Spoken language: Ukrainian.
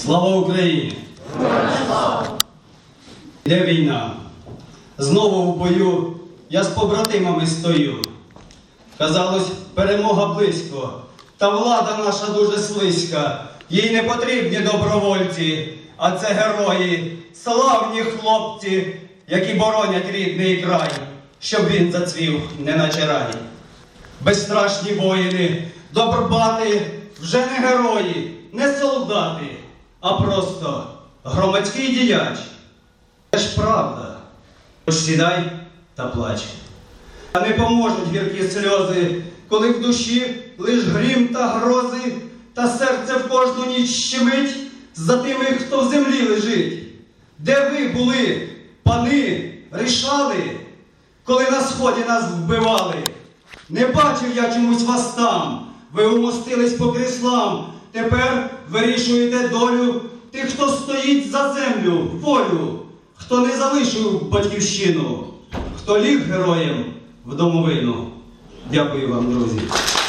Слава Україні! Йде війна. Знову в бою я з побратимами стою. Казалось, перемога близько, та влада наша дуже слизька. Їй не потрібні добровольці, а це герої, славні хлопці, які боронять рідний край, щоб він зацвів, неначе рай. Безстрашні воїни, добробати, вже не герої, не солдати, а просто громадський діяч. Це ж правда. Тож сідай та плач. А не поможуть гіркі сльози, коли в душі лиш грім та грози, та серце в кожну ніч щемить за тими, хто в землі лежить. Де ви були, пани, рішали, коли на сході нас вбивали? Не бачив я чомусь вас там, ви умостились по кріслам. Тепер вирішуєте долю тих, хто стоїть за землю, волю, хто не залишив батьківщину, хто ліг героєм в домовину. Дякую вам, друзі.